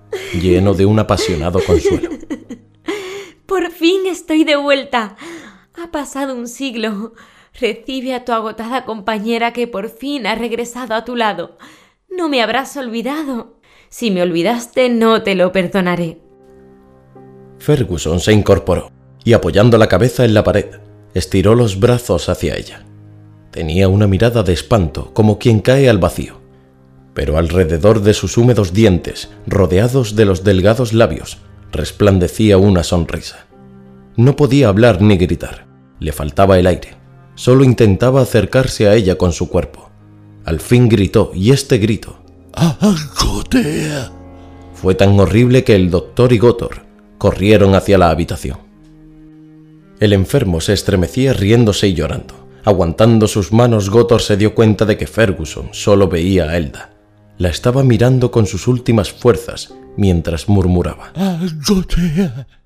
lleno de un apasionado consuelo. Por fin estoy de vuelta. Ha pasado un siglo. Recibe a tu agotada compañera que por fin ha regresado a tu lado. No me habrás olvidado. Si me olvidaste, no te lo perdonaré. Ferguson se incorporó y, apoyando la cabeza en la pared, estiró los brazos hacia ella. Tenía una mirada de espanto, como quien cae al vacío, pero alrededor de sus húmedos dientes, rodeados de los delgados labios, resplandecía una sonrisa. No podía hablar ni gritar, le faltaba el aire, solo intentaba acercarse a ella con su cuerpo. Al fin gritó, y este grito ¡Agotea! fue tan horrible que el doctor y Gotor corrieron hacia la habitación. El enfermo se estremecía riéndose y llorando. Aguantando sus manos, Gotor se dio cuenta de que Ferguson solo veía a Elda. La estaba mirando con sus últimas fuerzas mientras murmuraba: ¡Agotea!